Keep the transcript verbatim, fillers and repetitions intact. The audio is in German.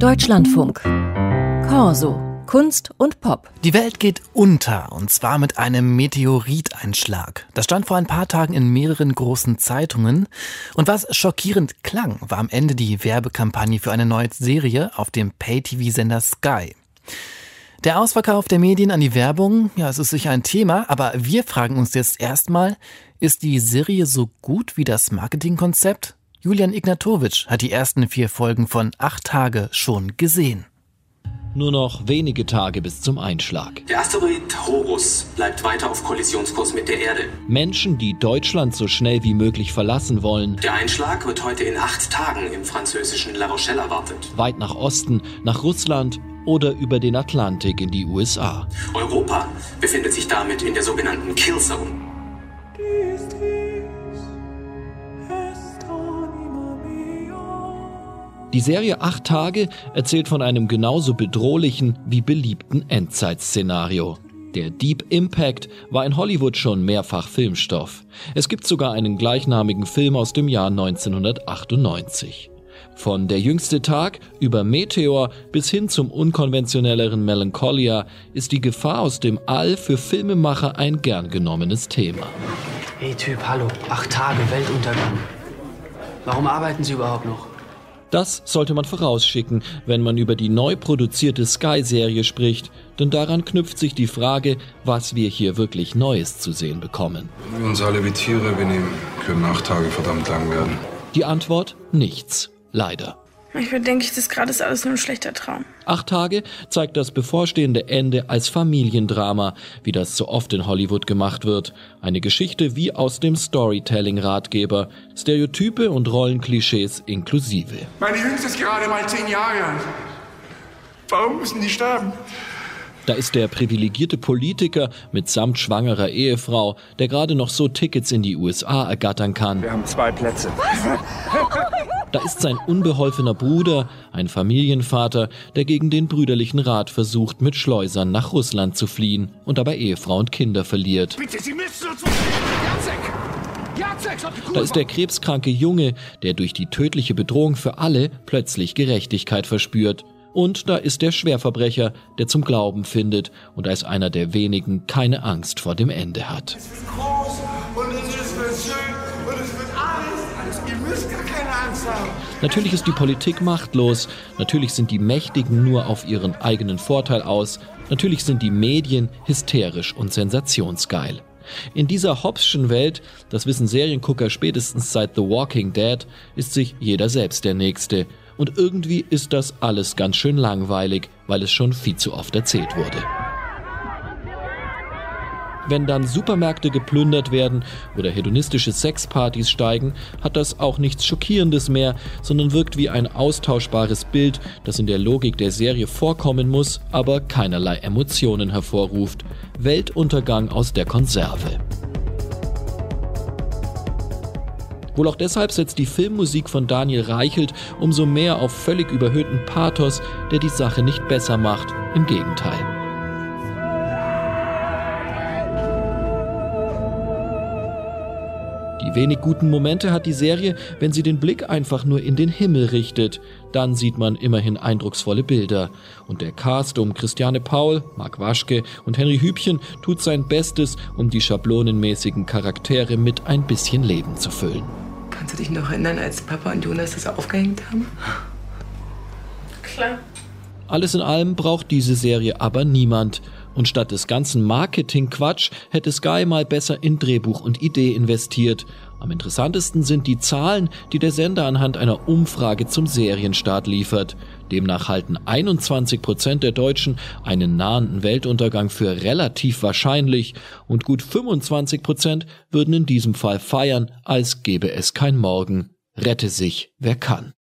Deutschlandfunk. Corso. Kunst und Pop. Die Welt geht unter, und zwar mit einem Meteoriteinschlag. Das stand vor ein paar Tagen in mehreren großen Zeitungen. Und was schockierend klang, war am Ende die Werbekampagne für eine neue Serie auf dem Pay-T V-Sender Sky. Der Ausverkauf der Medien an die Werbung, ja, es ist sicher ein Thema, aber wir fragen uns jetzt erstmal, ist die Serie so gut wie das Marketingkonzept? Julian Ignatowitsch hat die ersten vier Folgen von Acht Tage schon gesehen. Nur noch wenige Tage bis zum Einschlag. Der Asteroid Horus bleibt weiter auf Kollisionskurs mit der Erde. Menschen, die Deutschland so schnell wie möglich verlassen wollen. Der Einschlag wird heute in acht Tagen im französischen La Rochelle erwartet. Weit nach Osten, nach Russland oder über den Atlantik in die U S A. Europa befindet sich damit in der sogenannten Killzone. Die Serie Acht Tage erzählt von einem genauso bedrohlichen wie beliebten Endzeitszenario. Der Deep Impact war in Hollywood schon mehrfach Filmstoff. Es gibt sogar einen gleichnamigen Film aus dem Jahr neunzehnhundertachtundneunzig. Von Der jüngste Tag über Meteor bis hin zum unkonventionelleren Melancholia ist die Gefahr aus dem All für Filmemacher ein gern genommenes Thema. Hey Typ, hallo, acht Tage, Weltuntergang. Warum arbeiten Sie überhaupt noch? Das sollte man vorausschicken, wenn man über die neu produzierte Sky-Serie spricht, denn daran knüpft sich die Frage, was wir hier wirklich Neues zu sehen bekommen. Wenn wir uns alle wie Tiere benehmen, können acht Tage verdammt lang werden. Die Antwort? Nichts. Leider. Manchmal denke ich, das gerade ist alles nur ein schlechter Traum. Acht Tage zeigt das bevorstehende Ende als Familiendrama, wie das so oft in Hollywood gemacht wird. Eine Geschichte wie aus dem Storytelling-Ratgeber. Stereotype und Rollenklischees inklusive. Meine Jüngste ist gerade mal zehn Jahre alt. Warum müssen die sterben? Da ist der privilegierte Politiker mitsamt schwangerer Ehefrau, der gerade noch so Tickets in die U S A ergattern kann. Wir haben zwei Plätze. Da ist sein unbeholfener Bruder, ein Familienvater, der gegen den brüderlichen Rat versucht, mit Schleusern nach Russland zu fliehen und dabei Ehefrau und Kinder verliert. Bitte, Sie müssen uns... Jacek! Jacek! Da ist der krebskranke Junge, der durch die tödliche Bedrohung für alle plötzlich Gerechtigkeit verspürt. Und da ist der Schwerverbrecher, der zum Glauben findet und als einer der wenigen keine Angst vor dem Ende hat. Es ist groß und es ist schön und es wird alles, alles. Ihr müsst gar keine Angst haben. Natürlich ist die Politik machtlos, natürlich sind die Mächtigen nur auf ihren eigenen Vorteil aus, natürlich sind die Medien hysterisch und sensationsgeil. In dieser Hobbschen Welt, das wissen Seriengucker spätestens seit The Walking Dead, ist sich jeder selbst der Nächste. Und irgendwie ist das alles ganz schön langweilig, weil es schon viel zu oft erzählt wurde. Wenn dann Supermärkte geplündert werden oder hedonistische Sexpartys steigen, hat das auch nichts Schockierendes mehr, sondern wirkt wie ein austauschbares Bild, das in der Logik der Serie vorkommen muss, aber keinerlei Emotionen hervorruft. Weltuntergang aus der Konserve. Wohl auch deshalb setzt die Filmmusik von Daniel Reichelt umso mehr auf völlig überhöhten Pathos, der die Sache nicht besser macht, im Gegenteil. Die wenig guten Momente hat die Serie, wenn sie den Blick einfach nur in den Himmel richtet. Dann sieht man immerhin eindrucksvolle Bilder. Und der Cast um Christiane Paul, Marc Waschke und Henry Hübchen tut sein Bestes, um die schablonenmäßigen Charaktere mit ein bisschen Leben zu füllen. Kannst du dich noch erinnern, als Papa und Jonas das aufgehängt haben? Klar. Alles in allem braucht diese Serie aber niemand. Und statt des ganzen Marketing-Quatsch hätte Sky mal besser in Drehbuch und Idee investiert. Am interessantesten sind die Zahlen, die der Sender anhand einer Umfrage zum Serienstart liefert. Demnach halten einundzwanzig Prozent der Deutschen einen nahenden Weltuntergang für relativ wahrscheinlich und gut fünfundzwanzig Prozent würden in diesem Fall feiern, als gäbe es kein Morgen. Rette sich, wer kann.